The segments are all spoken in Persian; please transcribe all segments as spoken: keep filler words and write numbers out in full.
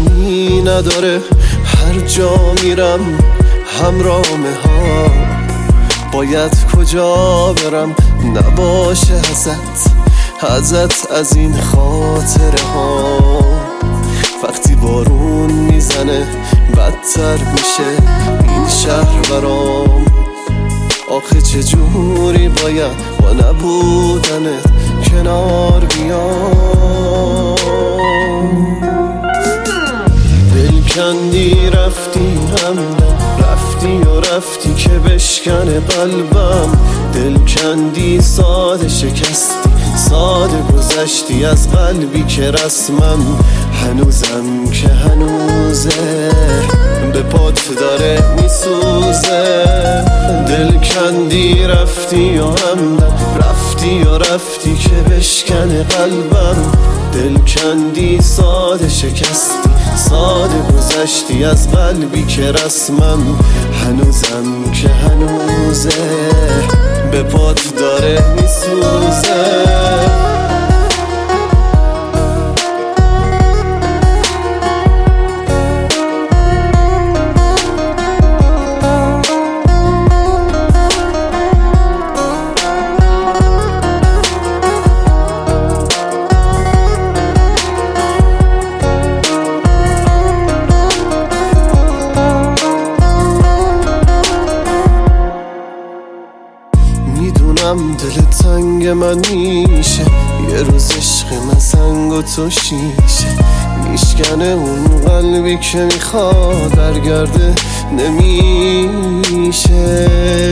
معنی نداره هر جا میرم همرامه ها. باید کجا برم نباشه ازت ازت از این خاطره ها. وقتی بارون میزنه بدتر میشه این شهر برام. آخه چجوری باید با نبودنت کنار بیام. دل کندی رفتی همدم رفتی و رفتی که بشکنه قلبم. دل کندی ساده شکستی ساده گذشتی از قلبی که رسمم. هنوزم که هنوزه به پات داره میسوزه. دل کندی رفتی و همدم رفتی و رفتی که بشکنه قلبم. دل کندی ساده شکستی ساده گذشتی از قلبی که رسمم. هنوزم که هنوزه به پات داره میسوزه. میدونم دل تنگ من میشه یه روز عشق من سنگ و تو شیشه. میشکنه اون قلبی که میخواد برگرده نمیشه.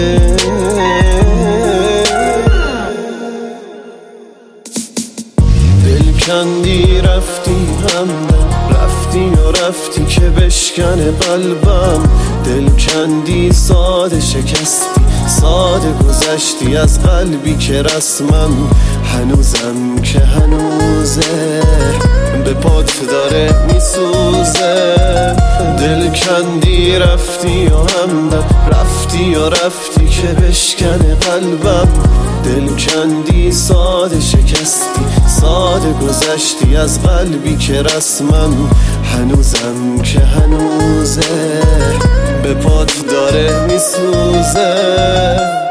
دل کندی رفتی همدم رفتی و رفتی که بشکنه قلبم. دل کندی ساده شکستی ساده گذشتی از قلبی که رسمم. هنوزم که هنوزه به پات داره میسوزه. دل کندی رفتی و همدم رفتی و رفتی که بشکنه قلبم. دل کندی ساده شکستی ساده گذشتی از قلبی که رسمم. هنوزم که هنوزه به پات داره میسوزه.